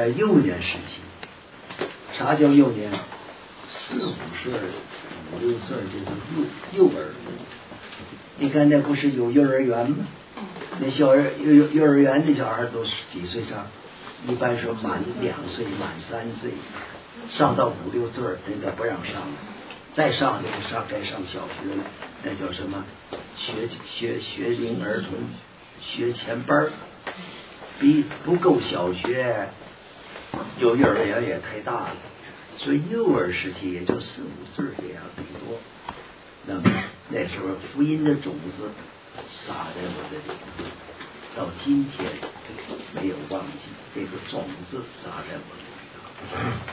幼年时期。啥叫幼年？4、5岁、5、6岁就是幼儿。你看那不是有幼儿园吗？那幼儿园的小孩都几岁上？一般说满2岁、满3岁，上到5、6岁人家不让上了，再上该上小学了，那叫什么？学龄儿童学前班，比不够小学，幼儿园也太大了，所以幼儿时期也就4、5岁这样最多。那么那时候福音的种子撒在我的里头，到今天没有忘记这个种子撒在我的里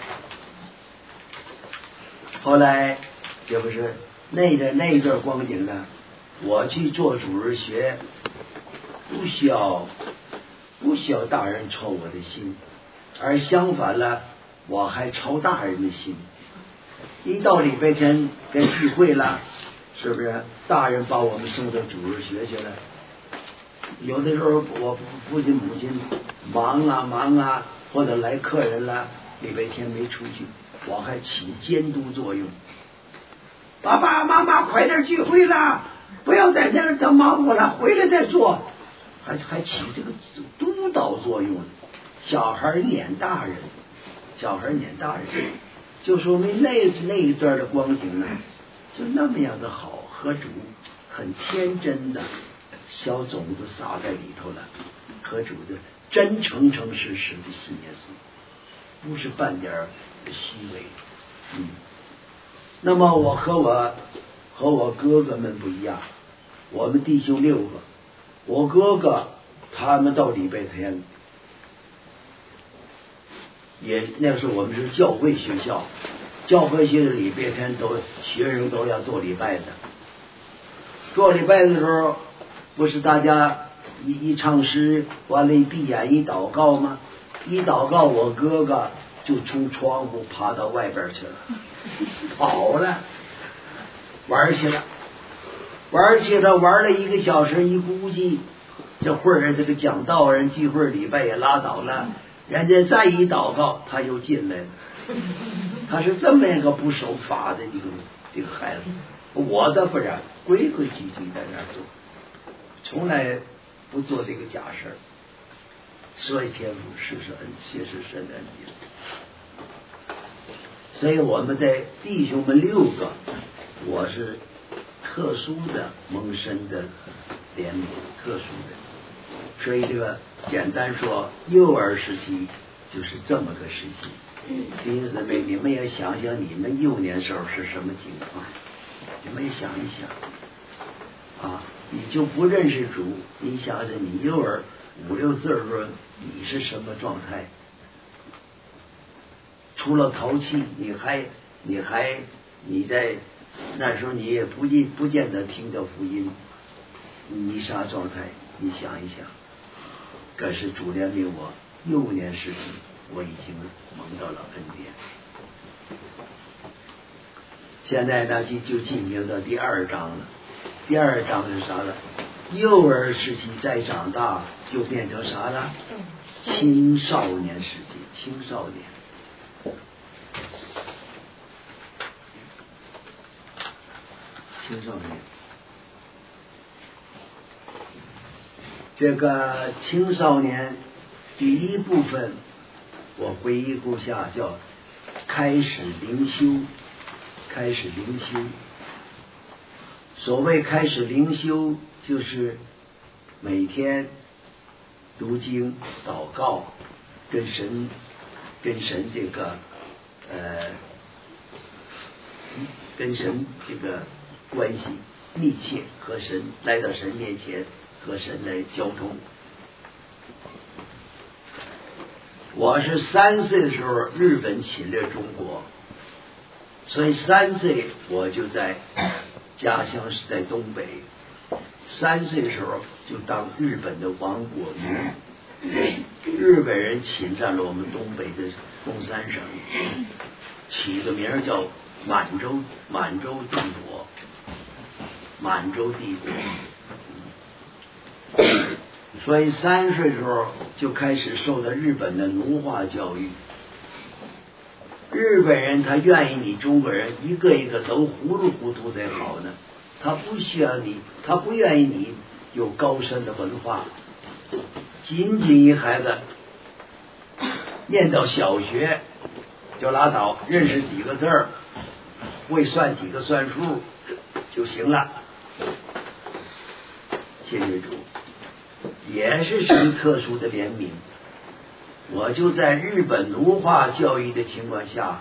头。后来这不是那一段光景呢，我去做主日学，不需要大人操我的心，而相反了，我还操大人的心。一到礼拜天该聚会了，是不是大人把我们送到主日学去了？有的时候我父亲母亲忙啊，或者来客人了，礼拜天没出去，我还起监督作用。爸爸妈妈快点聚会了，不要在那儿等忙活了，回来再做，还起这个督导作用。小孩撵大人，就说明那一段的光景呢，就那么样的好，和主很天真的小种子撒在里头了，和主的真诚实的信耶稣，不是半点虚伪。那么我和我哥哥们不一样，我们弟兄6个，我哥哥他们到礼拜天，也那时候我们是教会学校，礼拜天学生都要做礼拜的。做礼拜的时候，不是大家一唱诗，完了一闭眼一祷告吗？一祷告，我哥哥就从窗户爬到外边去了，跑了，玩去了，玩了1个小时，一估计这会儿这个讲道人聚会礼拜也拉倒了，人家再一祷告，他又进来了。他是这么一个不守法的这个孩子，我的不然，规矩在那儿做，从来不做这个假事儿。所以天父是恩，谢是神的恩典。所以我们在弟兄们6个，我是特殊的蒙神的怜悯，特殊的。所以这个简单说，幼儿时期就是这么个时期。弟兄姊妹，你们也想想你们幼年时候是什么情况，你们也想一想啊！你就不认识主，你想想你幼儿5、6岁的时候你是什么状态？除了淘气，你在那时候你也不见得听到福音，你啥状态？你想一想。可是主怜悯我，幼年时期我已经蒙到了恩典。现在呢就进行到第2章了。第2章是啥了？幼儿时期再长大就变成啥了？青少年时期，青少年。这个青少年第一部分我回忆过下，叫开始灵修。所谓开始灵修，就是每天读经祷告，跟神这个跟神这个关系密切，和神来到神面前，和神来交通。我是3岁的时候，日本侵略中国，所以3岁我就在家乡是在东北。3岁的时候就当日本的亡国奴，日本人侵占了我们东北的东三省，起个名叫满洲帝国。 所以3岁时候就开始受的日本的奴化教育。日本人他愿意你中国人一个一个都糊里糊涂才好呢，他不需要你，他不愿意你有高深的文化。仅仅一孩子念到小学就拉倒，认识几个字儿，会算几个算数就行了。谢谢主，也是神特殊的怜悯。我就在日本奴化教育的情况下，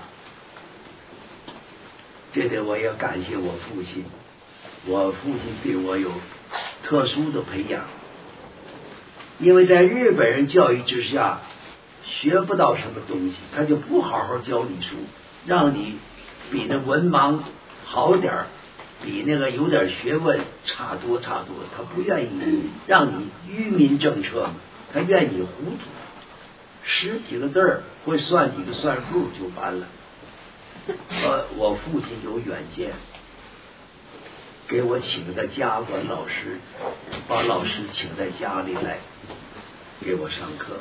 这点我也感谢我父亲。我父亲对我有特殊的培养，因为在日本人教育之下学不到什么东西，他就不好好教你书，让你比那文盲好点儿，比那个有点学问差多，他不愿意让你愚民政策嘛，他愿你糊涂，识几个字儿，会算几个算数就完了。我父亲有远见，给我请的家管老师，把老师请在家里来给我上课，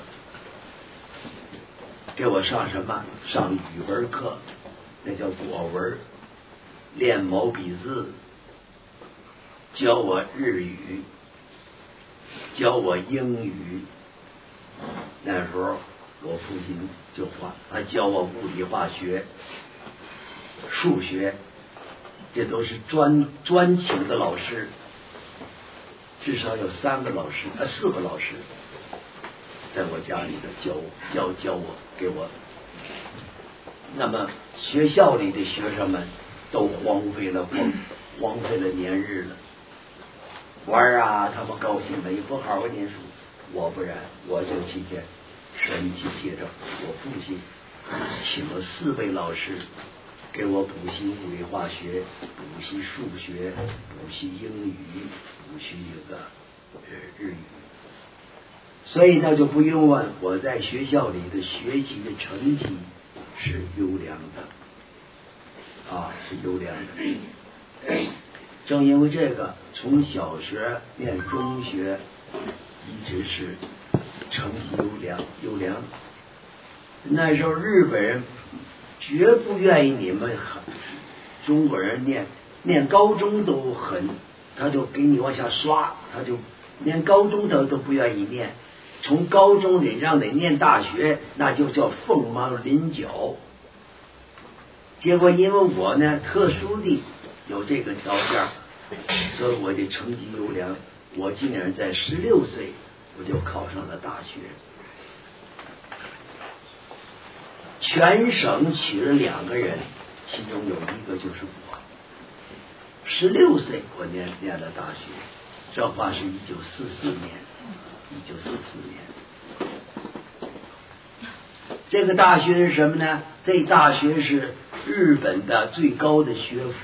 给我上什么？上语文课，那叫国文，练毛笔字，教我日语，教我英语。那时候我父亲就还教我物理化学、数学，这都是专请的老师，至少有4个老师在我家里头教我，给我。那么学校里的学生们都荒废了年日了，玩啊，他们高兴了，也不好好念书。我不然，我就去见神奇接着我父亲请了4位老师给我补习物理化学，补习数学，补习英语，补习这个日语。所以那就不用问，我在学校里的学习的成绩是优良的，是优良的。正因为这个，从小学念中学，一直是成绩优良。那时候日本人绝不愿意你们中国人念高中都他就给你往下刷，他就连高中都不愿意念。从高中里让你念大学，那就叫凤毛麟角。结果因为我呢特殊的有这个条件，所以我的成绩优良，我竟然在16岁我就考上了大学。全省取了2个人，其中有1个就是我。16岁我念了大学，这话是1944年。这个大学是什么呢？这大学是日本的最高的学府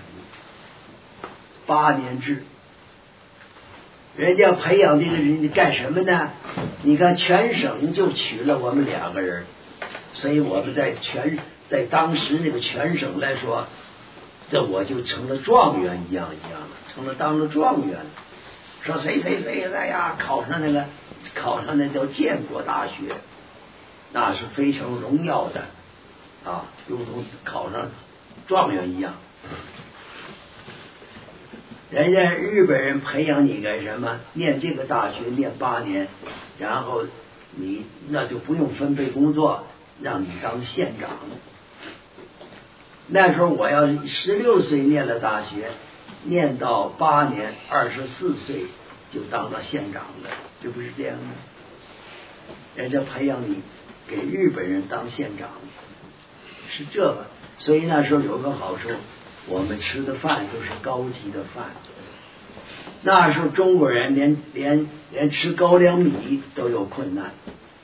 ，8年制。人家培养这个人干什么呢？你看全省就取了我们2个人，所以我们在当时那个全省来说，这我就成了状元一样了，当了状元。说谁哎呀考上那叫建国大学，那是非常荣耀的如同考上状元一样。人家日本人培养你干什么？念这个大学念8年，然后你那就不用分配工作，让你当县长。那时候我要16岁念了大学，念到8年，24岁就当了县长了，这不是这样吗？人家培养你给日本人当县长，是这个。所以那时候有个好处，我们吃的饭都是高级的饭。那时候中国人连吃高粱米都有困难，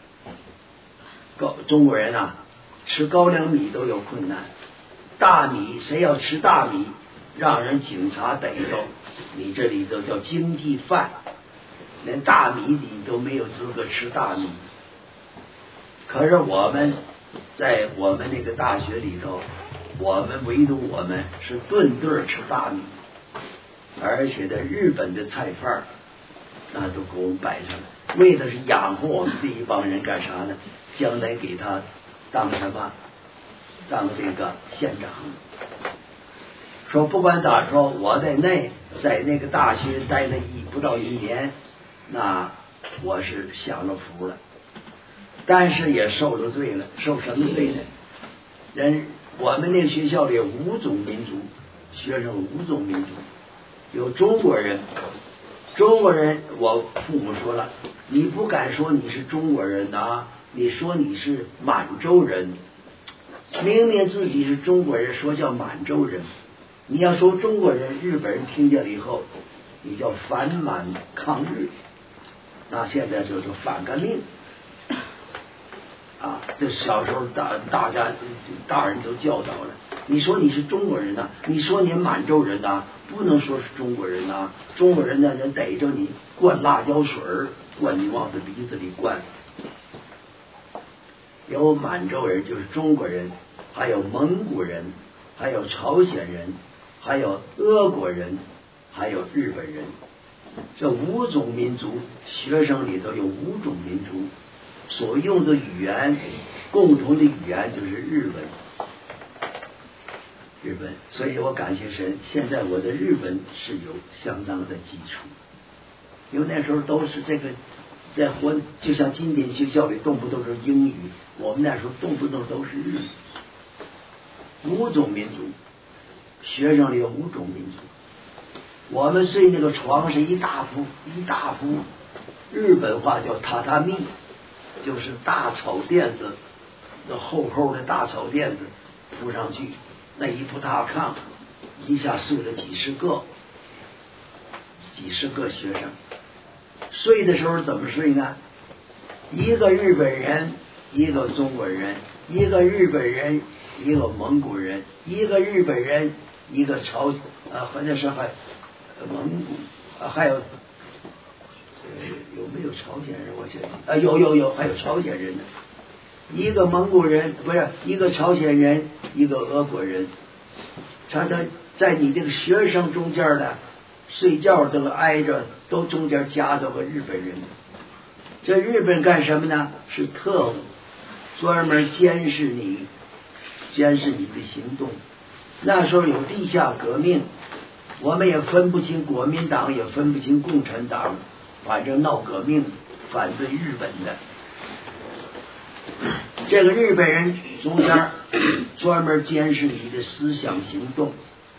中国人吃高粱米都有困难。大米谁要吃大米，让人警察逮着，你这里头叫经济犯，连大米你都没有资格吃大米。可是我们在我们那个大学里头，唯独我们是顿顿吃大米，而且在日本的菜饭那都给我们摆上了， 为的是养活我们这一帮人干啥呢？将来给他当什么？当这个县长。说不管咋说，我在那个大学待了不到1年，那我是享了福了，但是也受了罪了。受什么罪呢？我们那个学校里有5种民族，学生5种民族，有中国人。中国人，我父母说了，你不敢说你是中国人啊，你说你是满洲人，明明自己是中国人，说叫满洲人。你要说中国人，日本人听见了以后，你叫反满抗日，那现在就是反革命啊！这小时候大家大人都教导了。你说你是中国人呐、你说你满洲人呐、不能说是中国人呐、中国人呢人逮着你灌辣椒水，灌你往他鼻子里灌。有满洲人就是中国人，还有蒙古人，还有朝鲜人，还有俄国人，还有日本人。这5种民族，学生里头有5种民族，所用的语言，共同的语言就是日文。所以我感谢神，现在我的日文是有相当的基础，因为那时候都是这个在就像今天学校里动不动是英语，我们那时候动不动都是日语。5种民族，学生里有5种民族。我们睡那个床是一大幅日本话叫榻榻米，就是大草垫子，那厚的大草垫子铺上去，那一铺大炕，一下睡了几十个学生。睡的时候怎么睡呢？一个日本人，一个中国人，一个日本人，一个蒙古人，一个日本人，一个好像是还蒙古还有有没有朝鲜人？我觉得有，还有朝鲜人呢。一个蒙古人不是一个朝鲜人，一个俄国人，常常在你这个学生中间的睡觉都挨着，都中间夹着个日本人。这日本干什么呢？是特务，专门监视你的行动。那时候有地下革命，我们也分不清国民党，也分不清共产党，反正闹革命，反对日本的。这个日本人中间专门监视你的思想行动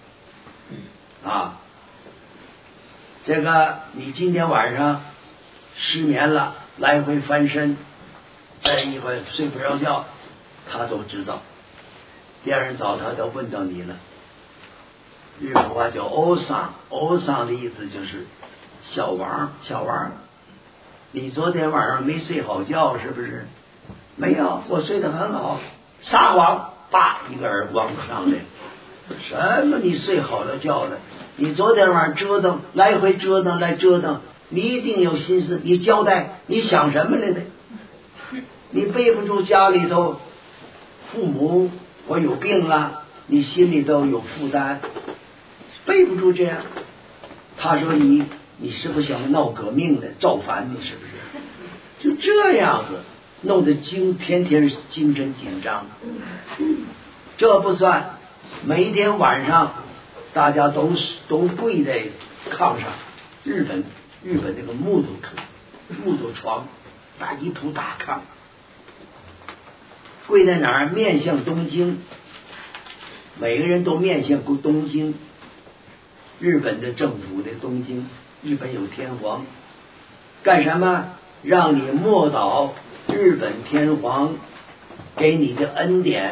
啊。这个你今天晚上失眠了，来回翻身，再一会睡不着觉，他都知道。第二天早他都问到你了。日本话叫欧桑的意思就是小王，你昨天晚上没睡好觉是不是？没有，我睡得很好。撒谎，叭一个耳光上来。什么你睡好了觉了？你昨天晚上折腾，来回折腾，你一定有心思，你交代，你想什么来的？你背不住家里头父母我有病了，你心里头有负担，背不住这样。他说你是不是想闹革命的，造反你是不是？就这样子弄得天天精神紧张。这不算，每一天晚上大家都跪在炕上，日本那个木头床，搭一铺大炕，跪在哪儿？面向东京，每个人都面向东京。日本的政府的东京，日本有天皇，干什么？让你默祷日本天皇给你的恩典，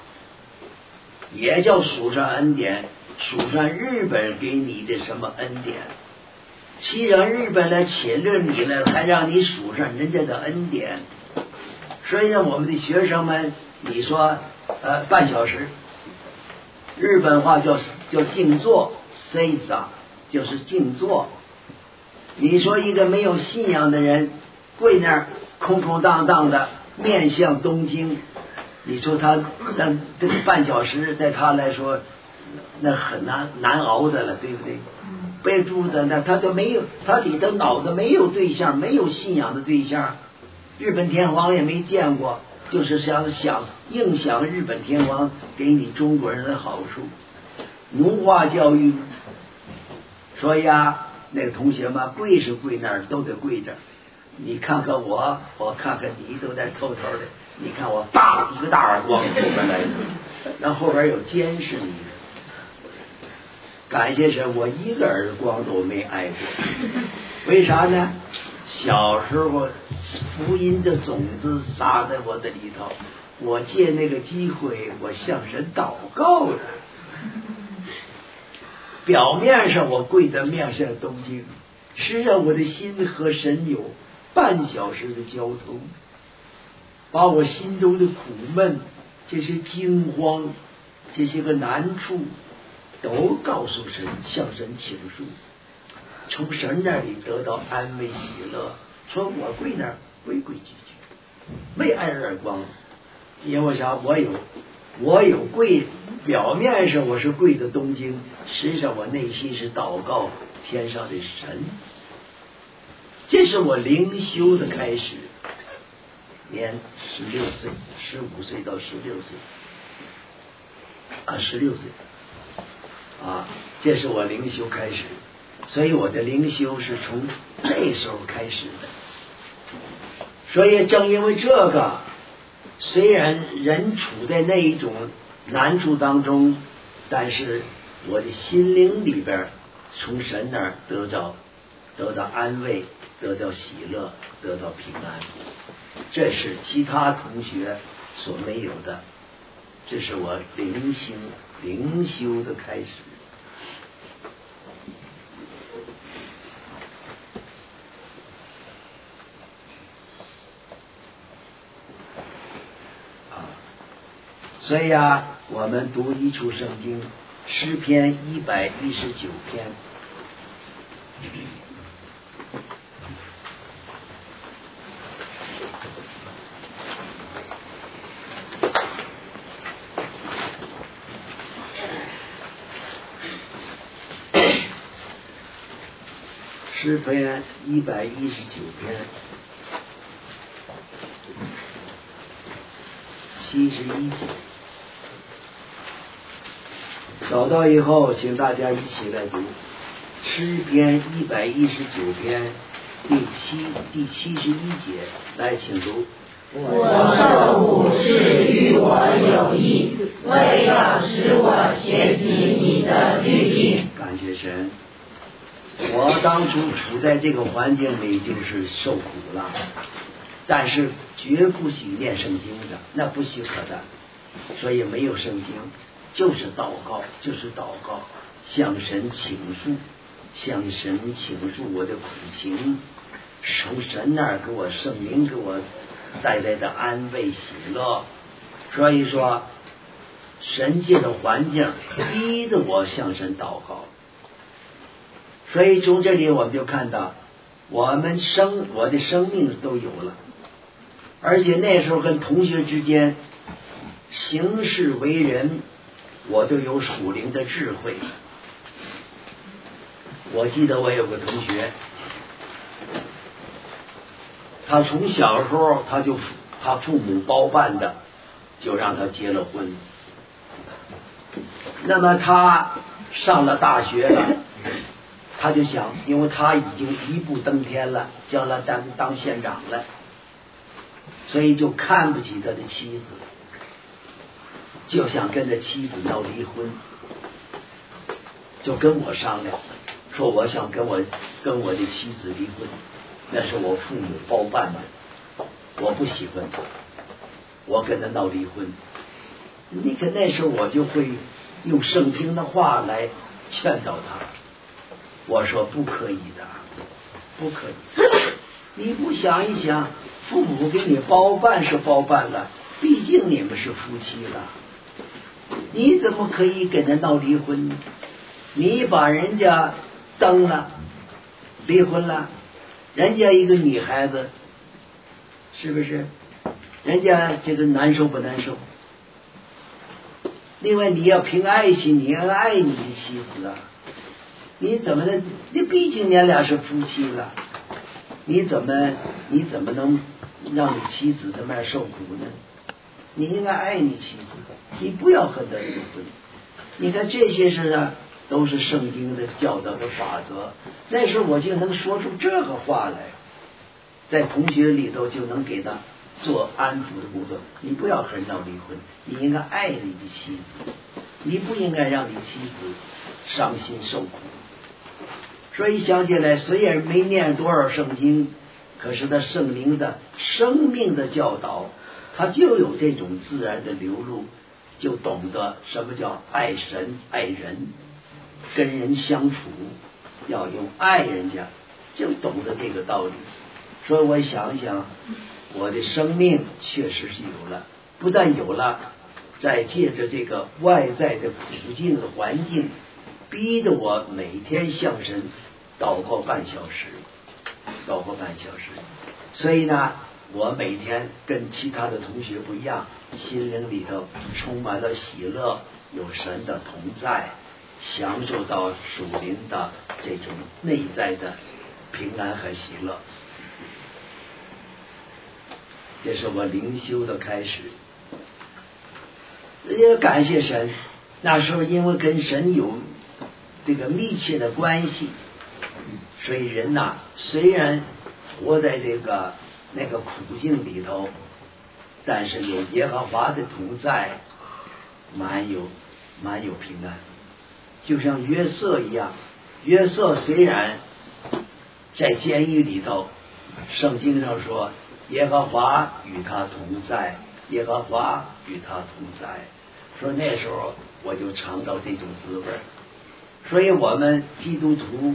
也叫数上恩典，数上日本给你的什么恩典。既然日本来侵略你了，还让你数上人家的恩典。所以呢，我们的学生们，你说半小时，日本话叫静坐 seiza， 就是静坐。你说一个没有信仰的人跪那儿空空荡荡的面向东京，你说他那这个半小时在他来说那很难熬的了，对不对？ 被住在那，他都没有，他里头脑子没有对象，没有信仰的对象。日本天皇也没见过，就是硬想日本天皇给你中国人的好处，奴化教育。所以啊，那个同学们跪是跪那儿，都得跪着。你看看我看看你，都在偷偷的。你看我大一个大耳光后边来，然后后边有监视你。感谢神，我一个耳光都没挨过。为啥呢？小时候福音的种子撒在我的里头，我借那个机会，我向神祷告了。表面上我跪在面上东京，实际上我的心和神有半小时的交通，把我心中的苦闷、这些惊慌、这些个难处，都告诉神，向神倾诉，从神那里得到安慰喜乐。说我跪那儿规规矩矩，没挨耳光，因为我想我有跪，表面上我是跪的东京，实际上我内心是祷告天上的神。这是我灵修的开始，年16岁，15岁到16岁，16岁这是我灵修开始，所以我的灵修是从这时候开始的。所以正因为这个，虽然人处在那一种难处当中，但是我的心灵里边从神那儿得到安慰，得到喜乐，得到平安，这是其他同学所没有的。这是我灵修的开始。所以我们读一处圣经，诗篇119篇。诗篇119篇71节。找到以后，请大家一起来读诗篇119篇第71节，来，请读。 我受苦是与我有益，为要使我学习你的律例。 感谢神。我当初处在这个环境里就是受苦了，但是绝不许念圣经的，那不许可的，所以没有圣经，就是祷告，向神倾诉我的苦情，从神那儿给我圣灵给我带来的安慰喜乐。所以说神界的环境逼着我向神祷告。所以从这里我们就看到我的生命都有了，而且那时候跟同学之间行事为人，我都有属灵的智慧。我记得我有个同学，他从小时候他父母包办的，就让他结了婚。那么他上了大学了，他就想，因为他已经一步登天了，将来当县长了，所以就看不起他的妻子，就想跟他妻子闹离婚，就跟我商量，说我想跟我的妻子离婚，那是我父母包办的，我不喜欢他，我跟他闹离婚。你看那时候我就会用圣经的话来劝导他，我说不可以的，不可以。你不想一想，父母给你包办是包办了，毕竟你们是夫妻了，你怎么可以跟他闹离婚呢？你把人家登了，离婚了，人家一个女孩子，是不是？人家这个难受不难受？另外你要凭爱心，你要爱你的妻子啊。 你怎么能？你毕竟你俩是夫妻了，你怎么能让你妻子在那儿受苦呢？你应该爱你妻子，你不要和他离婚。你看这些事呢，都是圣经的教导的法则。那时候我就能说出这个话来，在同学里头就能给他做安抚的工作。你不要和人闹离婚，你应该爱你的妻子，你不应该让你妻子伤心受苦。所以想起来，虽然没念多少圣经，可是他圣灵的生命的教导，他就有这种自然的流露，就懂得什么叫爱神爱人，跟人相处要用爱人家，就懂得这个道理。所以我想想，我的生命确实是有了，不但有了，再借着这个外在的苦境的环境，逼得我每天向神祷告半小时。所以呢，我每天跟其他的同学不一样，心灵里头充满了喜乐，有神的同在，享受到属灵的这种内在的平安和喜乐。这是我灵修的开始。也感谢神，那时候因为跟神有这个密切的关系，所以人呐，虽然活在这个那个苦境里头，但是有耶和华的同在，蛮有平安。就像约瑟一样，约瑟虽然在监狱里头，圣经上说耶和华与他同在，耶和华与他同在。说那时候我就尝到这种滋味。所以我们基督徒，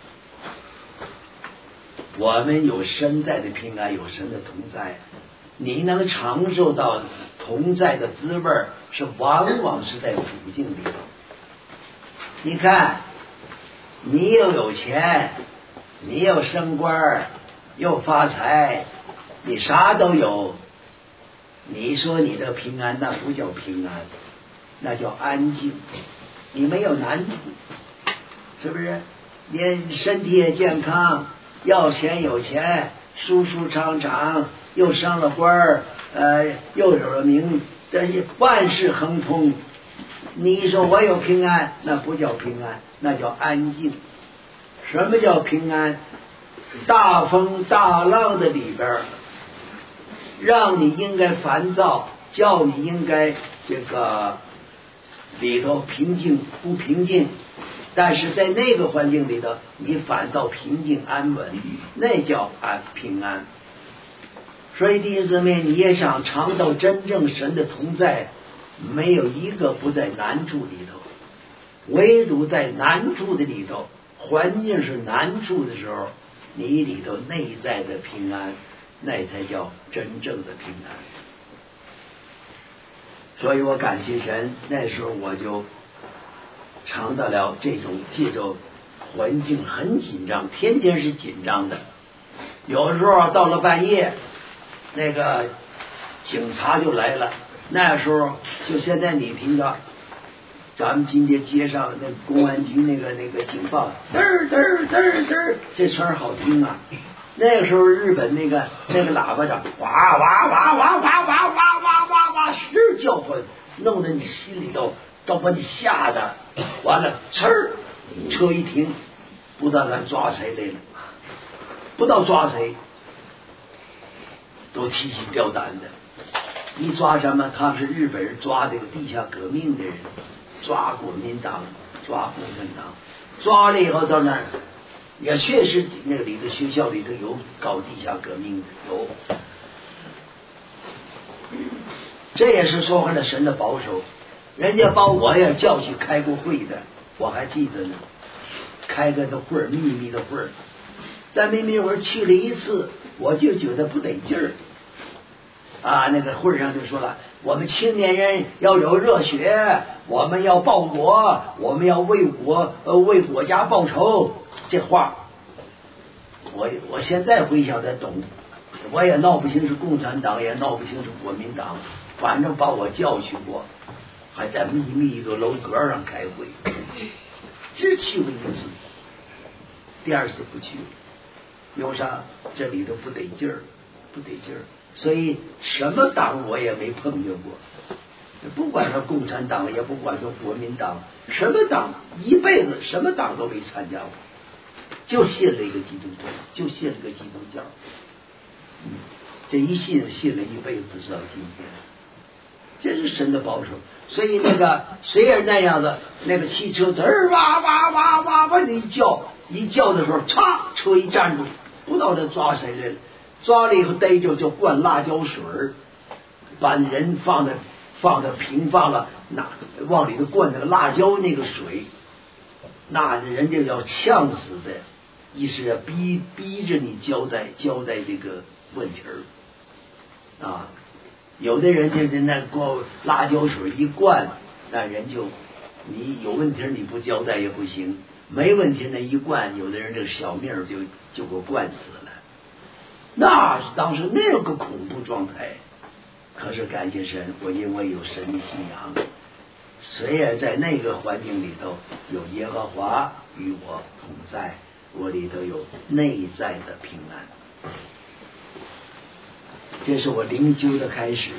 我们有神在的平安，有神的同在。你能尝受到同在的滋味，是往往是在苦境里头。你看，你又有钱，你又升官，又发财，你啥都有，你说你的平安，那不叫平安，那叫安静。你没有难处，是不是？你身体也健康，要钱有钱，舒舒畅畅，又升了官又有了名，这些万事亨通。你说我有平安，那不叫平安，那叫安静。什么叫平安？大风大浪的里边，让你应该烦躁，叫你应该这个里头平静不平静，但是在那个环境里头，你反倒平静安稳，那叫平安。所以弟兄姊妹，你也想尝到真正神的同在，没有一个不在难处里头，唯独在难处的里头，环境是难处的时候，你里头内在的平安，那才叫真正的平安。所以我感谢神，那时候我就尝到了这种借着环境很紧张，天天是紧张的。有时候到了半夜，那个警察就来了。那时候就现在你听到咱们今天街上那公安局那个警报，嘚儿嘚儿嘚儿嘚儿，这声好听啊。那个时候日本那个喇叭掌，哇哇哇哇哇哇哇哇哇哇是叫唤，弄得你心里头都把你吓得，完了呲儿，车一停，不知道咱抓谁来了，不知道抓谁，都提心吊胆的。一抓什么？他们是日本人抓这个地下革命的人，抓国民党，抓共产党，抓了以后到那儿，也确实那个里头学校里头有搞地下革命的，有。这也是说回了神的保守。人家把我也叫去开过会的，我还记得呢，开个会，秘密的会。但秘密会去了一次，我就觉得不得劲儿。那个会上就说了，我们青年人要有热血，我们要报国，我们要为国家报仇。这话我现在回想才懂，我也闹不清是共产党，也闹不清是国民党，反正把我叫去过，还在秘密的楼阁上开会，只去过一次。 第二次不去，有啥？这里头不得劲儿，所以什么党我也没碰见过，不管是共产党，也不管是国民党，什么党一辈子什么党都没参加过，就信了一个基督教，这一信了一辈子，直到今天，这是神的保守。所以那个虽然那样的那个汽车子哇哇哇哇哇的一叫的时候，嚓，车一站住，不知道这抓谁来了，抓了以后逮着就灌辣椒水，把人放在平放了，那往里头灌那个辣椒那个水，那人家要呛死的，意思要逼着你交代这个问题儿啊。有的人就是那过辣椒水一灌，那人就你有问题你不交代也不行，没问题那一灌，有的人这个小命就给灌死了。那是当时那个恐怖状态。可是感谢神，我因为有神的信仰，虽然在那个环境里头有耶和华与我同在，我里头有内在的平安。这是我灵修的开始，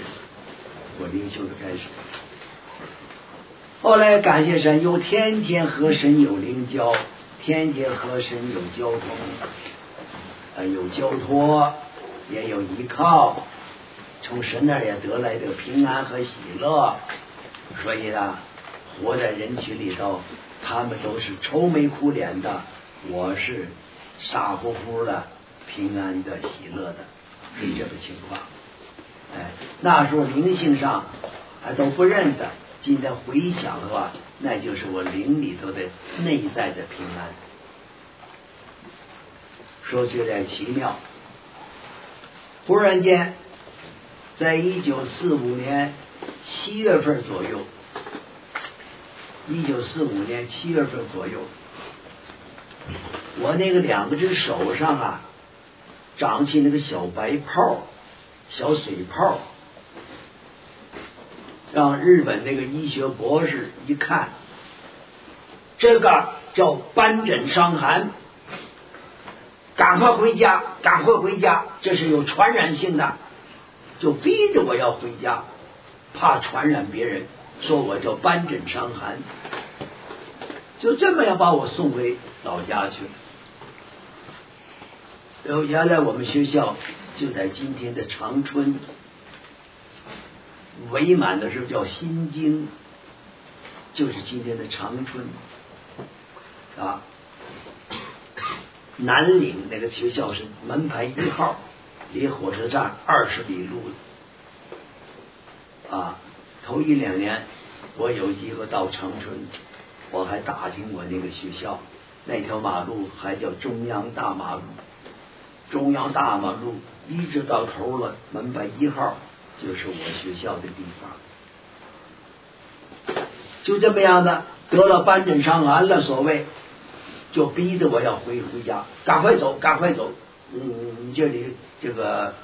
后来感谢神，又天天和神有灵交，天天和神有交通，有交托，也有依靠，从神那儿也得来的平安和喜乐。所以呢，活在人群里头，他们都是愁眉苦脸的，我是傻乎乎的，平安的，喜乐的。是这个情况。那时候灵性上还都不认得，今天回想的话，那就是我灵里头的内在的平安。说起来奇妙，忽然间在1945年7月份左右我那个2只手上啊长起那个小白泡，小水泡，让日本那个医学博士一看，这个叫斑疹伤寒，赶快回家，这是有传染性的，就逼着我要回家，怕传染别人，说我叫斑疹伤寒，就这么样把我送回老家去了。原来我们学校就在今天的长春，伪满的时候叫新京，就是今天的长春啊。南岭那个学校是门牌1号，离火车站20里路啊。头1、2年我有机会到长春，我还打听过那个学校，那条马路还叫中央大马路，一直到头了，门牌1号就是我学校的地方。就这么样的得了斑疹伤寒了，所谓就逼着我要回家，赶快走，你这里这个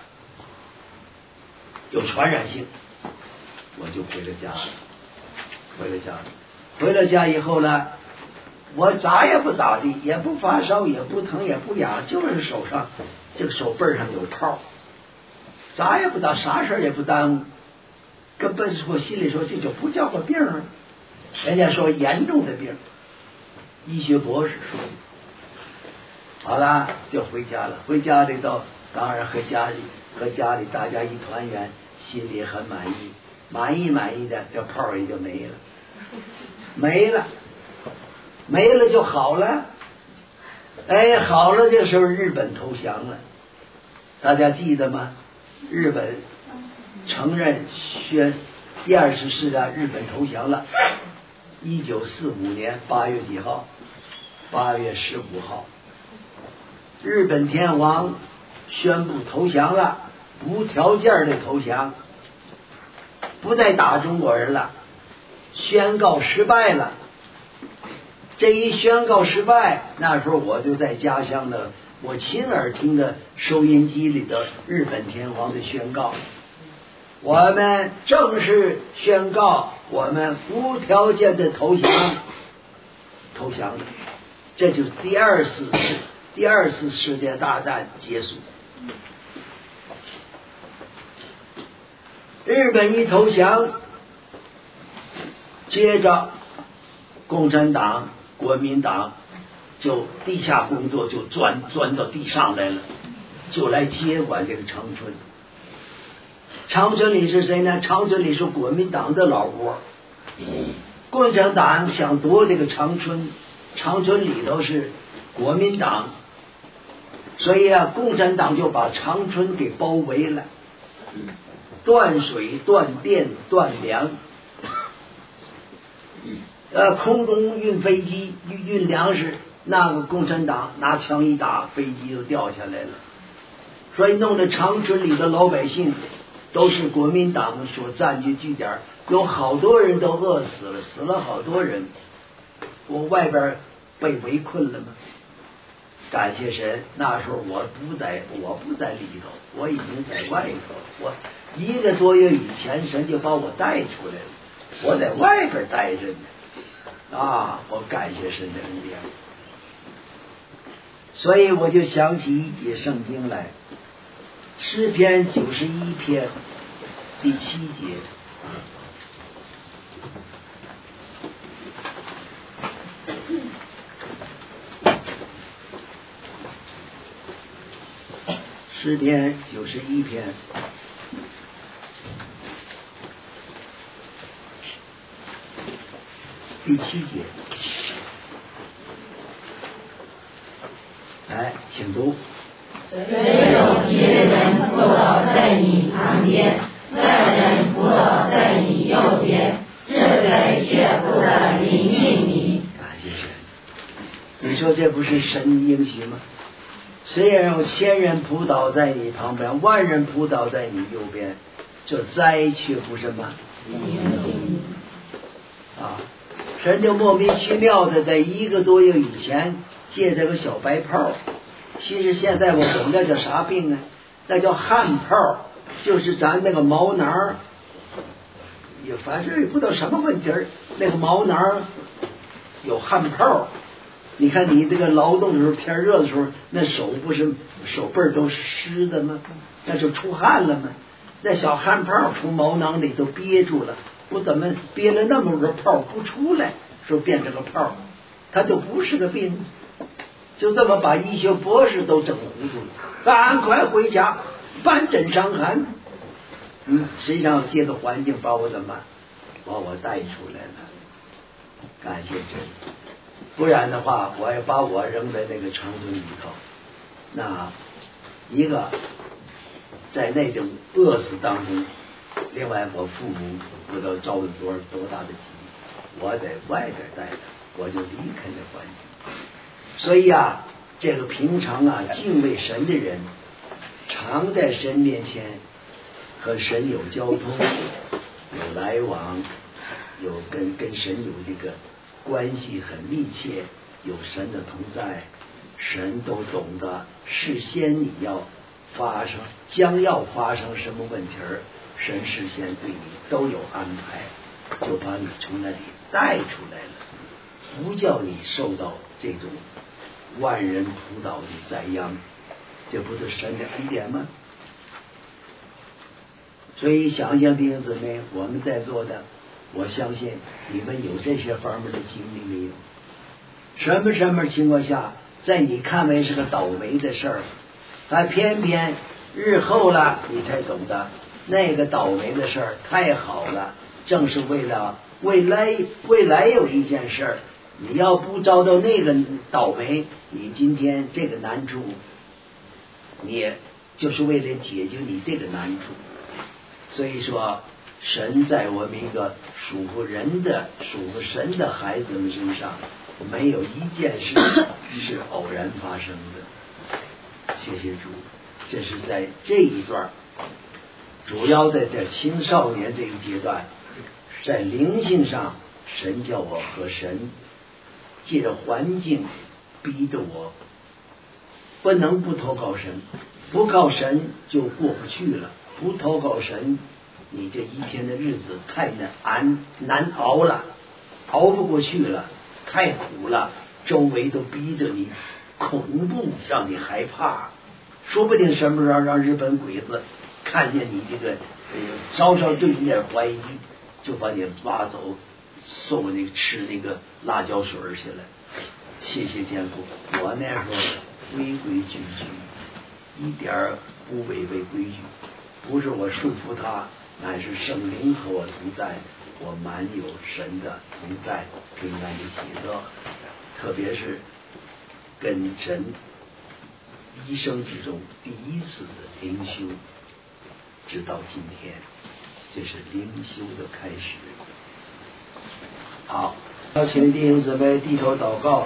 有传染性，我就回了家。回了家以后呢，我咋也不咋地，也不发烧，也不疼，也不痒，就是手上这个手背上有泡，咋也不咋，啥事也不耽误，根本是我心里说这就不叫个病啊，人家说严重的病，医学博士说。好了，就回家了。回家里头，当然和家里大家一团圆，心里很满意的，这泡也就没了就好了。好了，这时候日本投降了，大家记得吗？日本承认第2次世界日本投降了。1945年8月几号？8月15号，日本天皇宣布投降了，无条件的投降，不再打中国人了，宣告失败了。这一宣告失败，那时候我就在家乡的，我亲耳听的收音机里的日本天皇的宣告，我们正式宣告我们无条件的投降了。 这就是第二次世界大战结束。日本一投降，接着共产党、国民党就地下工作就钻到地上来了，就来接管这个长春。长春里是谁呢？长春里是国民党的老窝，共产党想夺这个长春，长春里头是国民党，所以啊，共产党就把长春给包围了，断水、断电、断粮，空中运飞机、运粮食，那个共产党拿枪一打，飞机就掉下来了，所以弄得长春里的老百姓都是国民党所占据据点，有好多人都饿死了，死了好多人。我外边被围困了吗？感谢神，那时候我不在里头，我已经在外头。我1个多月以前，神就把我带出来了，我在外边待着呢。啊，我感谢神的恩典。所以我就想起一节圣经来，诗篇91篇第7节。诗篇91篇第7节，来，请读。 虽有些人扑倒在你旁边，万人扑倒在你右边，这灾却不得临近你。 感谢神，你说这不是神应许吗？虽然有1000人扑倒在你旁边，万人扑倒在你右边，这灾却不什么啊！神就莫名其妙的在1个多月以前借这个小白泡，其实现在我懂那叫啥病啊？那叫汗泡，就是咱那个毛囊，也反正也不知道什么问题，那个毛囊有汗泡。你看你这个劳动的时候，天热的时候，那手不是手背都湿的吗？那就出汗了吗？那小汗泡从毛囊里都憋住了，不怎么憋了那么多泡不出来，说变成个泡，它就不是个病，就这么把医学博士都整糊涂了。赶快回家搬诊伤寒。实际上这个环境把我带出来了，感谢神。不然的话，我也把我扔在那个长春里头，那一个在那种饿死当中，另外我父母不知道遭了多大的疾病，我在外边待着，我就离开这环境。所以啊，这个平常啊敬畏神的人，常在神面前和神有交通，有来往，有跟神有这个关系很密切，有神的同在，神都懂得事先你将要发生什么问题儿，神事先对你都有安排，就把你从那里带出来了，不叫你受到这种万人扑倒的灾殃，这不是神的恩典吗？所以想想弟兄姊妹，我们在座的，我相信你们有这些方面的经历没有？什么情况下，在你看为是个倒霉的事儿，还偏偏日后了你才懂得那个倒霉的事儿太好了，正是为了未来有一件事儿，你要不遭到那个倒霉，你今天这个难处，你也就是为了解决你这个难处。所以说神在我们一个属乎神的孩子们身上，没有一件事是偶然发生的。谢谢主，这是在这一段，主要在这青少年这个阶段，在灵性上，神叫我和神借着环境逼得我不能不投靠神，不靠神就过不去了，不投靠神，你这一天的日子太难熬了，熬不过去了，太苦了， 周围都逼着你，恐怖让你害怕，说不定什么时候让日本鬼子看见你这个稍稍对你点怀疑，就把你挖走，送那个吃那个辣椒水去了。谢谢天父，我那时候规规矩矩，一点儿不违背规矩，不是我顺服他，乃是圣灵和我同在，我满有神的同在，平安的喜乐，特别是跟神一生之中第一次的灵修，直到今天，这是灵修的开始。好，要请弟兄姊妹低头祷告。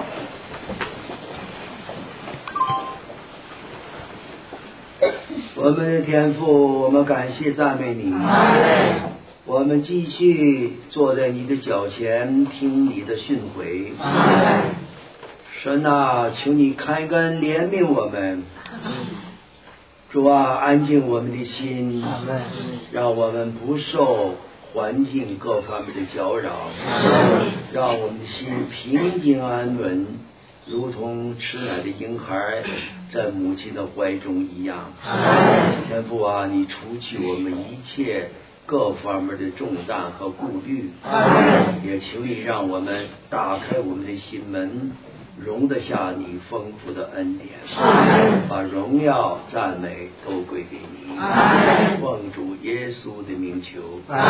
我们的天父，我们感谢赞美你，我们继续坐在你的脚前听你的训诲。神啊，求你开恩怜悯我们，主啊，安静我们的心，让我们不受环境各方面的搅扰，让我们的心平静安稳，如同吃奶的婴孩在母亲的怀中一样。天父啊，你除去我们一切各方面的重担和顾虑，也求你让我们打开我们的心门，容得下你丰富的恩典，把荣耀赞美都归给你。奉主耶稣的名求。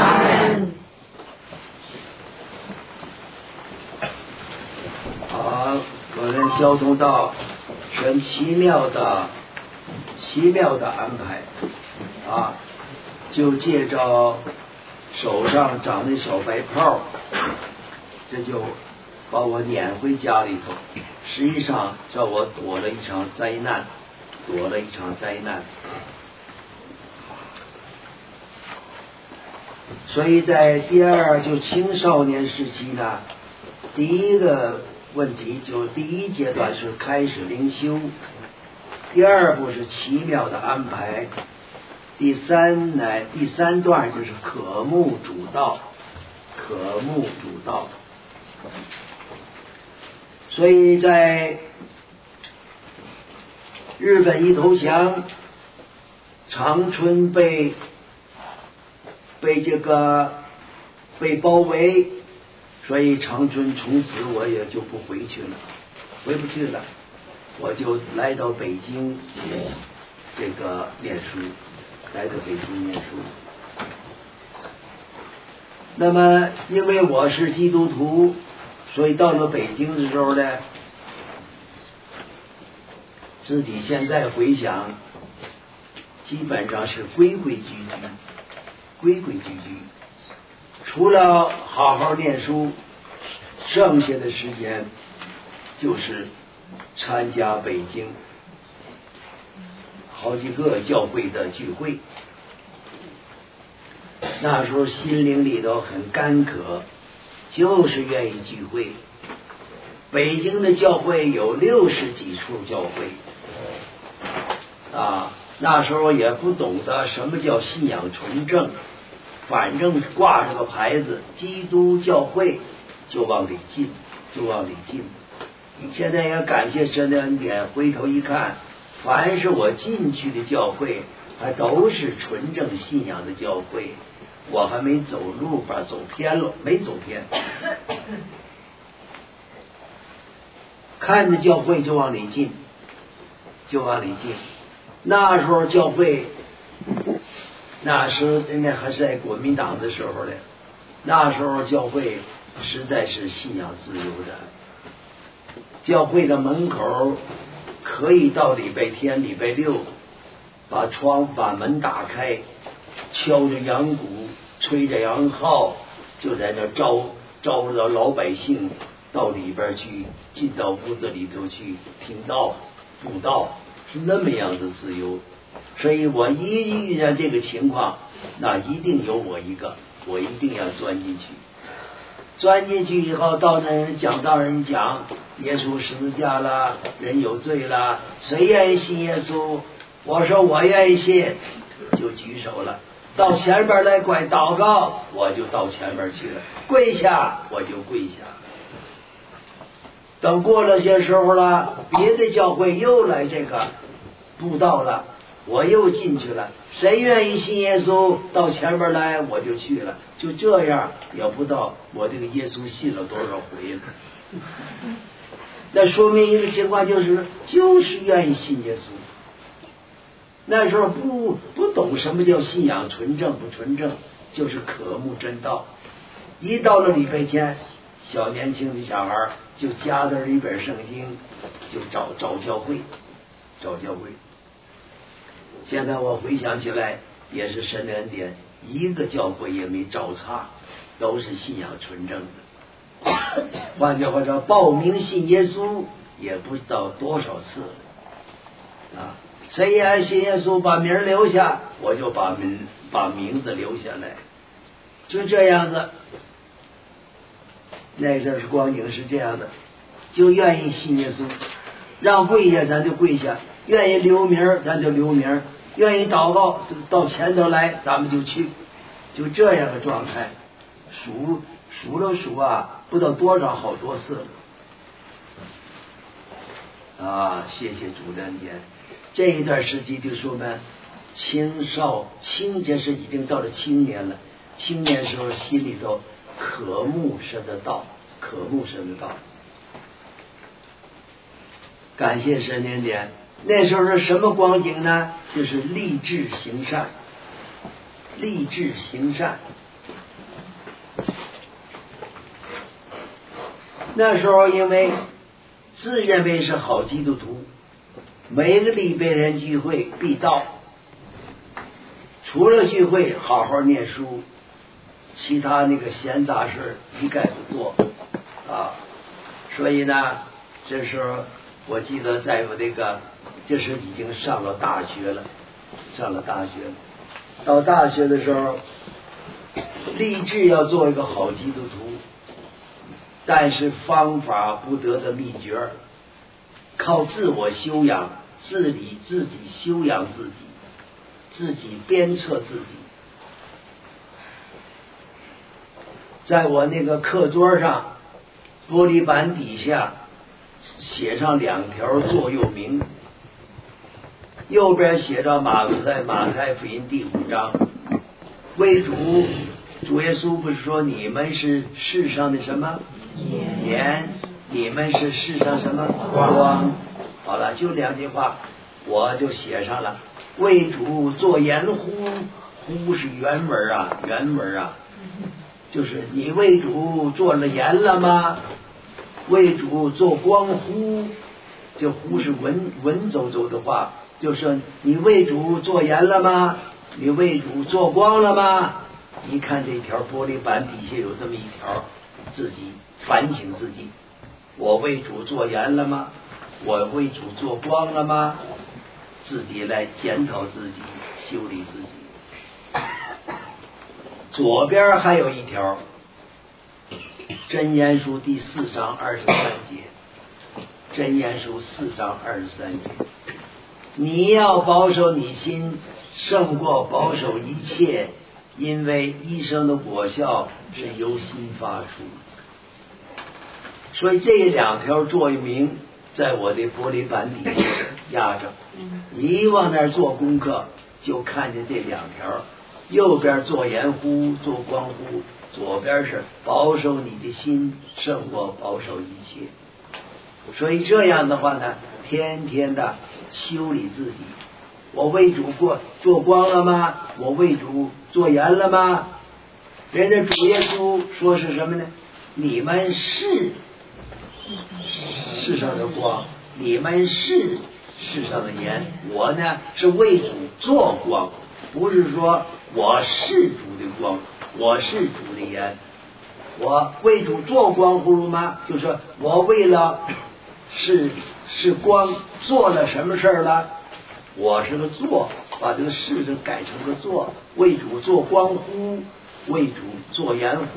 好，我们交通到神奇妙的安排啊，就借着手上长的小白泡，这就把我撵回家里头，实际上叫我躲了一场灾难。所以在第二就青少年时期呢，第一个问题就第一阶段是开始灵修，第二步是奇妙的安排，第三段就是渴慕主道。所以在日本一投降，长春被包围，所以长春从此我也就不回不去了，我就来到北京这个念书。那么因为我是基督徒，所以到了北京的时候呢，自己现在回想，基本上是规规矩矩，除了好好念书，剩下的时间就是参加北京好几个教会的聚会。那时候心灵里头很干渴，就是愿意聚会。北京的教会有60几处教会啊，那时候也不懂得什么叫信仰纯正，反正挂着个牌子基督教会就往里进。现在也感谢神的恩典，回头一看，凡是我进去的教会还都是纯正信仰的教会，我还没走路吧，走偏了，没走偏，看着教会就往里进。那时候教会，那时候人家还是在国民党的时候呢，那时候教会实在是信仰自由的，教会的门口可以到礼拜天礼拜六把门打开，敲着羊鼓，吹着羊号，就在那招着老百姓到里边去，进到屋子里头去听道布道，是那么样的自由。所以我一遇见这个情况，那一定有我一个，我一定要钻进去以后，到那讲道人讲耶稣十字架了，人有罪了，谁愿意信耶稣？我说我愿意信，就举手了。到前边来管祷告，我就到前边去了，跪下我就跪下。 等过了些时候了，别的教会又来这个布道了，我又进去了。谁愿意信耶稣，到前面来我就去了。就这样，也不知道我这个耶稣信了多少回了。那说明一个情况，就是愿意信耶稣。那时候不懂什么叫信仰纯正不纯正，就是渴慕真道。一到了礼拜天，小年轻的小孩就夹着一本圣经，就找教会。现在我回想起来，也是神的恩典，一个教会也没找差，都是信仰纯正的。换句话说，报名信耶稣也不知道多少次了。谁也爱信耶稣，把名留下，我就把名字留下来，就这样子。那阵是光景是这样的，就愿意信耶稣，让跪下咱就跪下，愿意留名咱就留名，愿意祷告到前头来咱们就去，就这样的状态。数了数啊，不知道多少好多次了啊！谢谢主的恩典。这一段时期就说呢，青这是已经到了青年了，青年时候心里头渴慕神的道。感谢神恩典。那时候是什么光景呢？就是立志行善。那时候因为自认为是好基督徒，每个礼拜天聚会必到，除了聚会好好念书，其他那个闲杂事一概不做啊。所以呢，这时候我记得在我这时已经上了大学了。到大学的时候，立志要做一个好基督徒，但是方法不得的秘诀，靠自我修养，自己修养自己鞭策自己。在我那个课桌上，玻璃板底下写上2条座右铭，右边写着马太福音第5章，为主耶稣不是说你们是世上的什么盐，你们是世上什么光。好了，就2句话我就写上了，为主做盐乎是原文啊，就是你为主做了盐了吗？为主做光乎，这乎是文绉的话，就是你为主做盐了吗？你为主做光了吗？你看这条玻璃板底下有这么一条，自己反省自己，我为主做盐了吗？我为主做光了吗？自己来检讨自己，修理自己。左边还有一条，箴言书第4章23节，箴言书4章23节，你要保守你心，胜过保守一切，因为一生的果效是由心发出。所以这2条座右铭在我的玻璃板底下压着，一往那儿做功课就看见这2条，右边做盐乎，做光乎，左边是保守你的心胜过保守一切。所以这样的话呢，天天的修理自己。我为主做光了吗？我为主做盐了吗？人家主耶稣说是什么呢？你们是世上的光，你们是世上的盐。我呢是为主做光，不是说我是主的光，我是主的盐。我为主做光乎吗？就说我为了是光做了什么事儿了？我是个做，把这个是就改成个做，为主做光乎，为主做盐乎。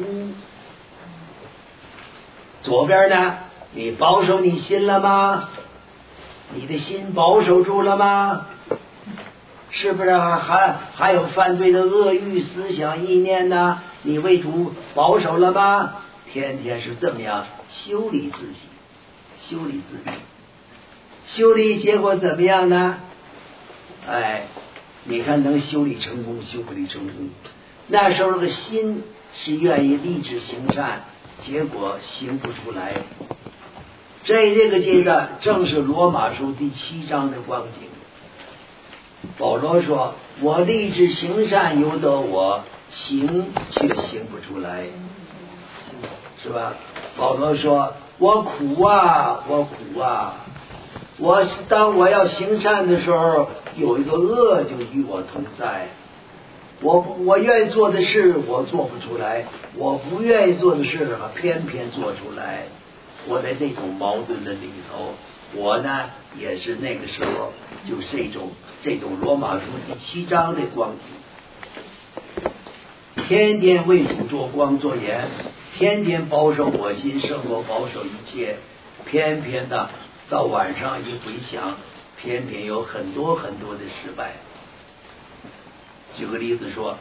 左边呢，你保守你心了吗？你的心保守住了吗？是不是还有犯罪的恶欲思想意念呢？你为主保守了吗？天天是这么样修理自己， 修理自己，修理结果怎么样呢？哎，你看能修理成功，修理成功。那时候的心是愿意立志行善，结果行不出来。这个阶段正是罗马书第7章的光景。保罗说：“我立志行善由得我，行却行不出来，是吧？”保罗说：“我苦啊，我苦啊！当我要行善的时候，有一个恶就与我同在。我愿意做的事我做不出来，我不愿意做的事偏偏做出来。我在这种矛盾的里头，我呢也是那个时候就这种罗马书第7章的光景，天天为主做光做盐，天天保守我心胜过保守一切，偏偏的到晚上一回想，偏偏有很多很多的失败。举个例子说，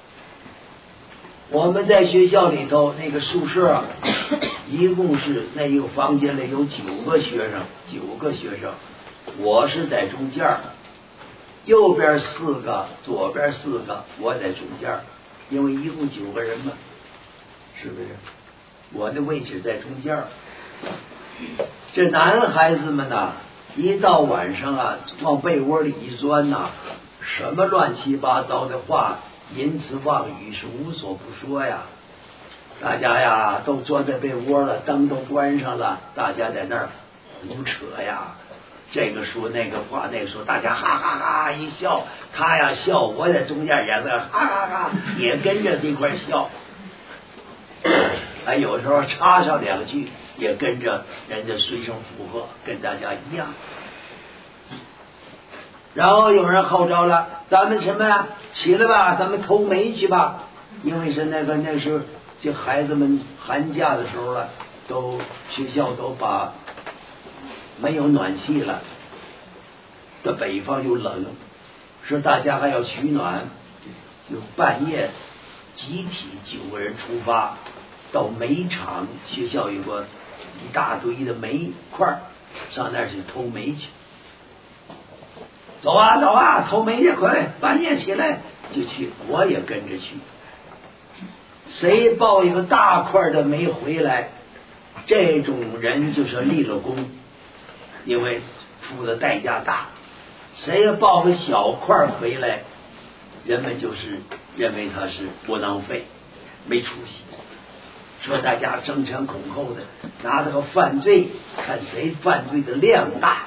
我们在学校里头那个宿舍一共是那一个房间里有9个学生，我是在中间，右边4个，左边4个，我在中间，因为一共9个人嘛，是不是？我的位置在中间。这男孩子们呢，一到晚上啊，往被窝里一钻呐，什么乱七八糟的话，淫词妄语是无所不说呀。大家呀都钻在被窝了，灯都关上了，大家在那儿胡扯呀，这个说那个话，那个说，大家哈哈哈一笑，他呀笑，我在中间也在哈哈哈，也跟着这块笑。还有时候插上2句，也跟着人家随声附和，跟大家一样。然后有人号召了，咱们什么呀？起来吧，咱们偷煤去吧。因为是那时候，这孩子们寒假的时候了，学校都把没有暖气了，的北方又冷，说大家还要取暖，就半夜集体9个人出发到煤厂，学校有个一大堆的煤块，上那儿去偷煤去。走啊走啊，偷煤去，快半夜起来就去，我也跟着去。谁抱一个大块的煤回来，这种人就是立了功，因为付的代价大。谁要抱个小块回来，人们就是认为他是窝囊废，没出息，说大家争权恐后的，拿这个犯罪，看谁犯罪的量大。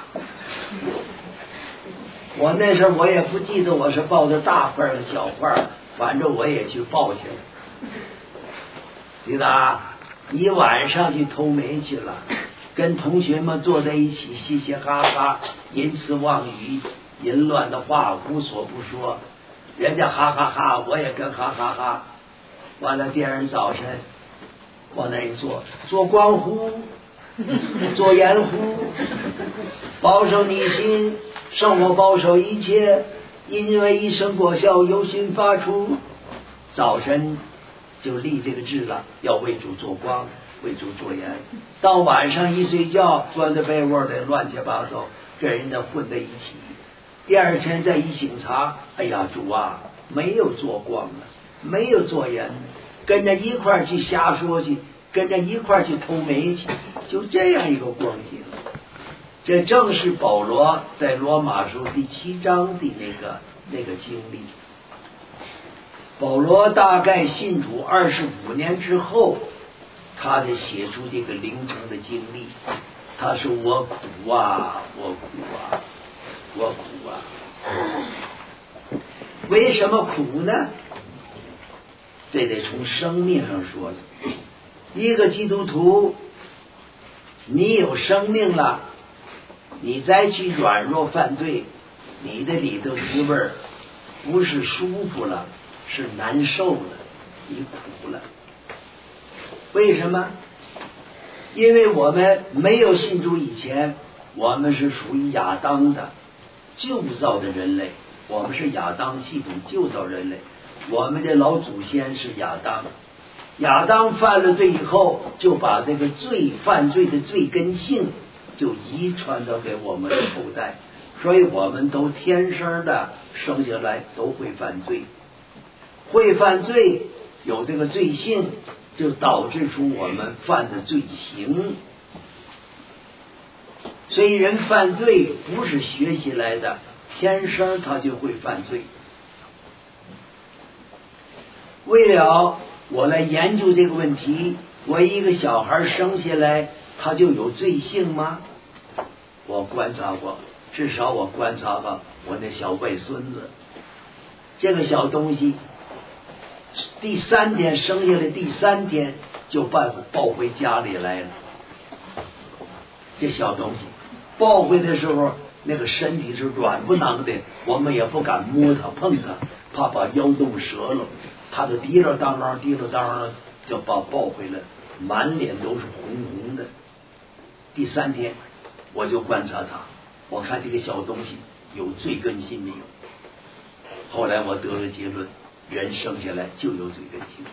我那时候我也不记得我是抱的大块的小块，反正我也去抱去了。记得啊，一晚上去偷煤去了，跟同学们坐在一起嘻嘻哈哈，淫词妄语，淫乱的话无所不说，人家哈哈哈，我也跟哈哈哈。完了第二天早晨往那一坐，做光壶，做盐壶，保守你心胜过保守一切，因为一生果效由心发出。早晨就立这个志了，要为主做光，为主做盐。到晚上一睡觉，钻在被窝里乱七八糟，跟人家混在一起。第二天再一醒茶，哎呀主啊，没有做光了，没有做盐，跟着一块去瞎说去，跟着一块去偷煤去，就这样一个光景。这正是保罗在罗马书第7章的那个经历。保罗大概信主25年之后，他才写出这个灵城的经历。他说我苦啊，我苦啊，我苦啊。为什么苦呢？这得从生命上说了。一个基督徒，你有生命了，你再去软弱犯罪，你的里头滋味儿不是舒服了，是难受了，你苦了。为什么？因为我们没有信主以前，我们是属于亚当的旧造的人类，我们是亚当系统旧造人类，我们的老祖先是亚当。亚当犯了罪以后，就把这个犯罪的罪根性就遗传到给我们的后代，所以我们都天生的生下来都会犯罪，会犯罪有这个罪性，就导致出我们犯的罪行。所以人犯罪不是学习来的，天生他就会犯罪。为了我来研究这个问题，我一个小孩生下来他就有罪性吗？我观察过，至少我观察过我那小外孙子，这个小东西第3天生下来，第3天就抱回家里来了。这小东西抱回的时候，那个身体是软不囔的，我们也不敢摸它碰它，怕把腰冻折了。他就滴了当啷滴了当啷就抱回来，满脸都是红红的。第3天我就观察他，我看这个小东西有罪根性没有。后来我得了结论，人生下来就有罪根性。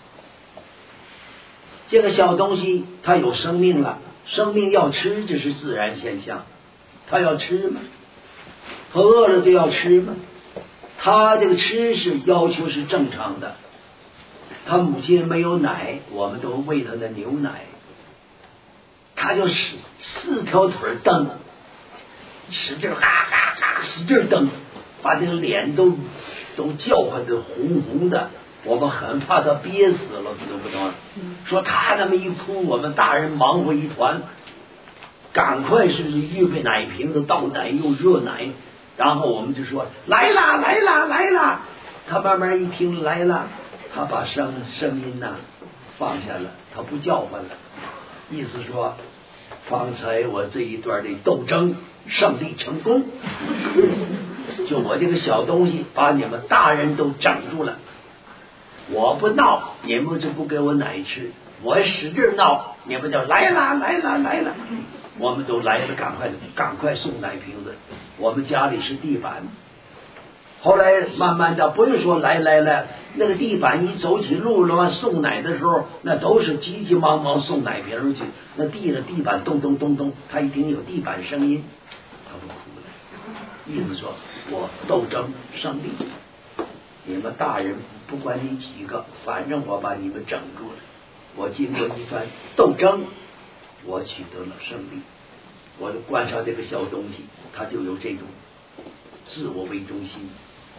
这个小东西它有生命了，生命要吃，这是自然现象，它要吃吗？它饿了就要吃吗？他这个吃是要求是正常的，他母亲没有奶，我们都喂他的牛奶，他就4条腿蹬，使劲哈哈哈使劲蹬，把这个脸都叫唤得红红的，我们很怕他憋死了，懂不懂？说他那么一哭，我们大人忙活一团，赶快是预备奶瓶子倒奶又热奶，然后我们就说来啦来啦来啦，他慢慢一听来了，他把声音呐放下了，他不叫唤了，意思说方才我这一段的斗争胜利成功，就我这个小东西把你们大人都整住了，我不闹你们就不给我奶吃，我使劲闹你们就来啦来啦来啦，我们都来了，赶快送奶瓶子。我们家里是地板，后来慢慢的不是说来，那个地板一走起路了，送奶的时候那都是急急忙忙送奶瓶去，那地板咚咚咚咚，他一听有地板声音，他不哭了，意思说我斗争胜利，你们大人不管你几个，反正我把你们整住了，我经过一番斗争，我取得了胜利。我就观察这个小东西，它就有这种自我为中心，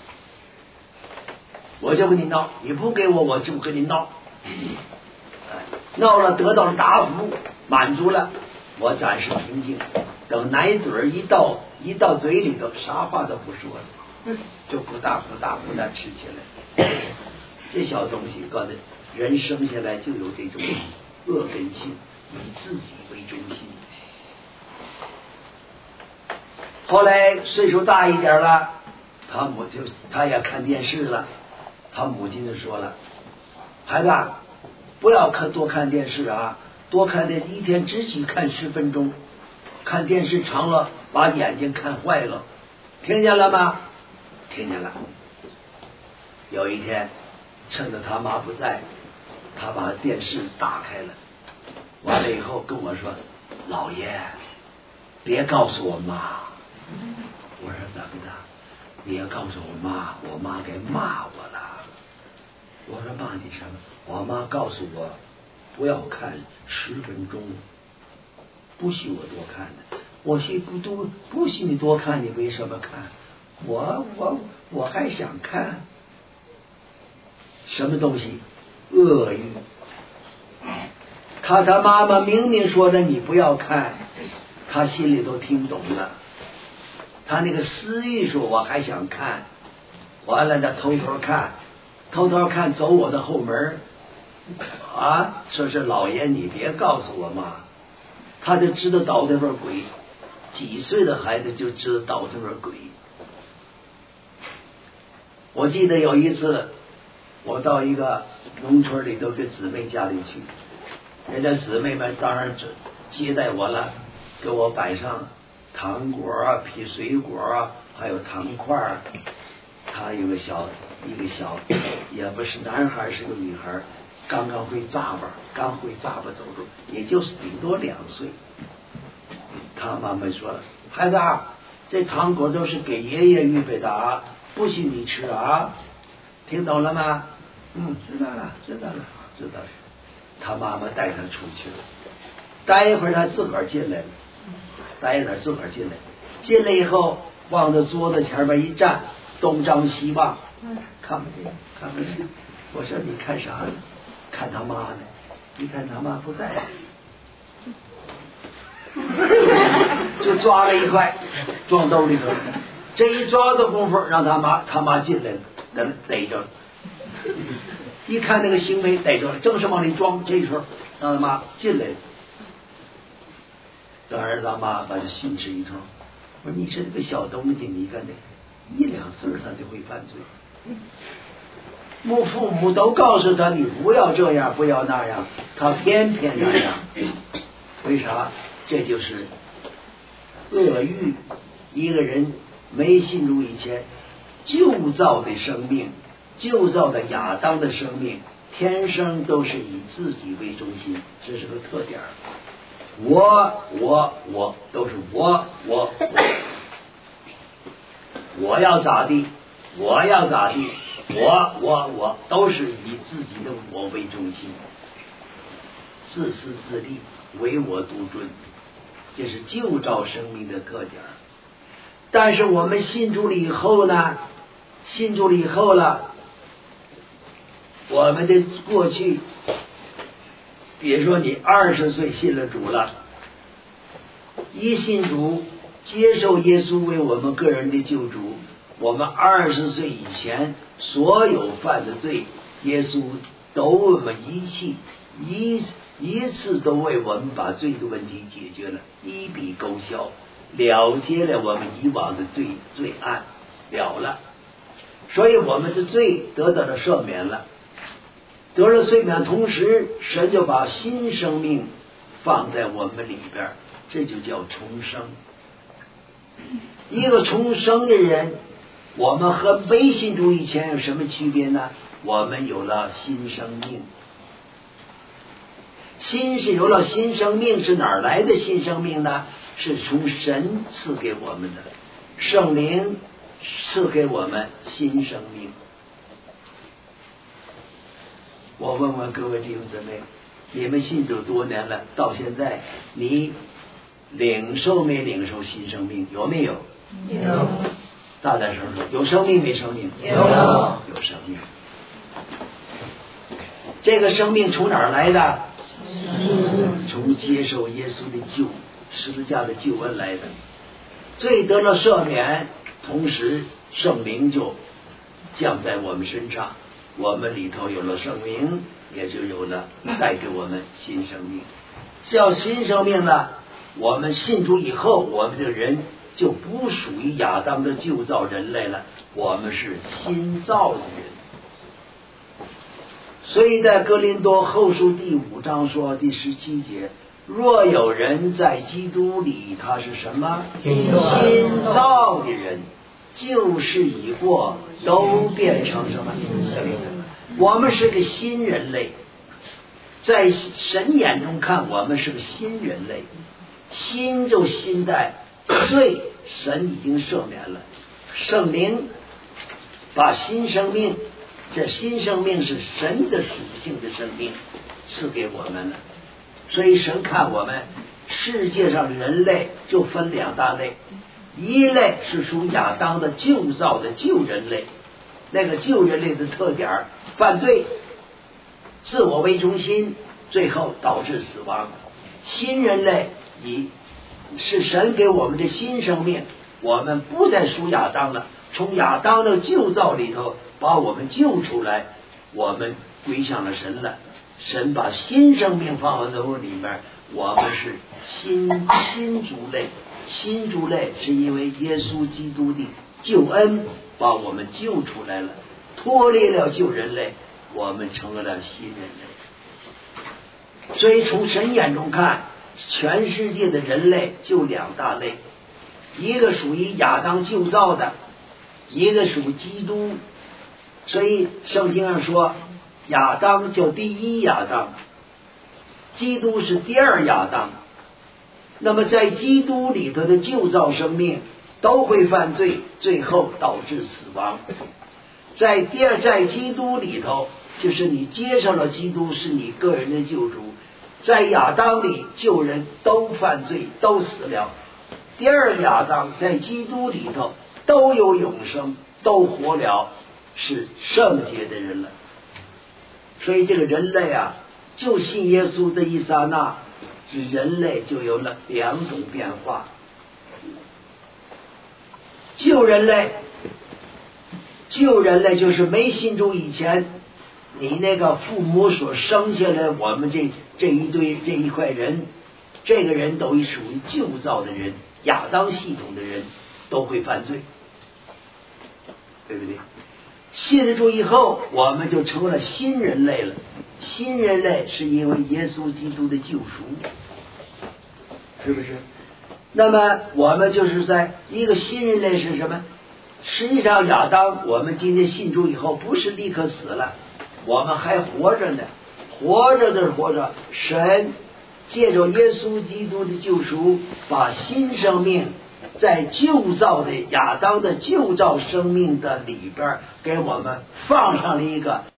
我就跟你闹，你不给我，我就跟你闹，闹了得到了答复，满足了，我暂时平静，等奶嘴一到嘴里头，啥话都不说了，就咕哒吃起来。这小东西告诉人生下来就有这种恶根性，以自己为中心。后来岁数大一点了，他也看电视了，他母亲就说了，孩子不要多看电视啊，多看的一天只许看10分钟，看电视长了把眼睛看坏了，听见了吗？听见了。有一天趁着他妈不在，他把电视打开了，完了以后跟我说，老爷别告诉我妈。我说怎么的？别告诉我妈，我妈该骂我了。我说骂你什么？我妈告诉我不要看10分钟，不许我多看的。我许不许你多看，你为什么看？我还想看什么东西？鳄鱼。他妈妈明明说的你不要看，他心里都听懂了。他那个私欲说我还想看，完了他偷偷看走我的后门啊，说是老爷你别告诉我妈，他就知道捣这份鬼，几岁的孩子就知道捣这份鬼。我记得有一次我到一个农村里头给姊妹家里去，人家姊妹们当然接待我了，给我摆上糖果啊、皮水果啊，还有糖块儿。他有个小，也不是男孩，是个女孩，刚会咂巴走路，也就是顶多2岁。 他妈妈说：“孩子啊，这糖果都是给爷爷预备的啊，不许你吃啊，听懂了吗？”知道了。他妈妈带他出去了，待一会儿他自个儿进来了，进来以后往着桌子前面一站，东张西望，看不见。我说你看啥呢？看他妈呢。一看他妈不在，就抓了一块装兜里头。这一抓的功夫，让他妈进来了，逮着了。一看那个行为逮着了，正是往里装，这时候让他妈进来了。这儿子妈把他训斥一通，我说你是个小东西，你看这1-2岁他就会犯罪。父母都告诉他你不要这样不要那样，他偏偏那样。为啥？这就是恶欲。一个人没信主以前旧造的生命，旧造的亚当的生命，天生都是以自己为中心，这是个特点。我都是我要咋地，我都是以自己的我为中心，自私自利，唯我独尊，这是旧造生命的特点。但是我们信主了以后了，我们的过去，比如说你20岁信了主了，一信主接受耶稣为我们个人的救主，我们20岁以前所有犯的罪，耶稣都我们一次都为我们把罪的问题解决了，一笔勾销，了结了我们以往的罪案了，所以我们的罪得到了赦免了。得了赦免，同时神就把新生命放在我们里边，这就叫重生。一个重生的人，我们和没信主以前有什么区别呢？我们有了新生命。是有了新生命，是哪儿来的新生命呢？是从神赐给我们的，圣灵赐给我们新生命。我问问各位弟兄姊妹，你们信主多年了，到现在你领受没领受新生命？有没有？ 有。 大胆说说，有生命没生命？ 有生命。这个生命从哪儿来的？从接受耶稣的十字架的救恩来的。罪得了赦免，同时圣灵就降在我们身上，我们里头有了圣灵，也就有了带给我们新生命。叫新生命呢，我们信主以后，我们这个人就不属于亚当的旧造人类了，我们是新造的人。所以在哥林多后书第5章说第17节，若有人在基督里，他是什么？新造的人，旧事已过，都变成什么？我们是个新人类，在神眼中看，我们是个新人类。新就新在罪，神已经赦免了，圣灵把新生命，这新生命是神的属性的生命赐给我们了。所以神看我们世界上的人类就分2大类，一类是属亚当的旧造的旧人类，那个旧人类的特点，犯罪，自我为中心，最后导致死亡。新人类是神给我们的新生命，我们不再属亚当了，从亚当的旧造里头把我们救出来，我们归向了神了。神把新生命放在我里面，我们是新族类。新族类是因为耶稣基督的救恩把我们救出来了，脱离了旧人类，我们成为了新人类。所以从神眼中看，全世界的人类就2大类，一个属于亚当旧造的，一个属基督。所以圣经上说，亚当叫第一亚当，基督是第二亚当。 那么在基督里头的旧造生命都会犯罪，最后导致死亡。在基督里头，就是你接受了基督是你个人的救主。在亚当里，旧人都犯罪，都死了。第二亚当在基督里头都有永生，都活了，是圣洁的人了。所以这个人类啊，就信耶稣的一刹那，人类就有了两种变化。旧人类就是没信主以前，你那个父母所生下来我们这一块人，这个人都属于旧造的人，亚当系统的人都会犯罪，对不对？信了主以后，我们就成了新人类了。新人类是因为耶稣基督的救赎，是不是？那么我们就是在一个新人类是什么？实际上亚当，我们今天信主以后不是立刻死了，我们还活着呢，活着，神借着耶稣基督的救赎，把新生命在旧造的亚当的旧造生命的里边给我们放上了一个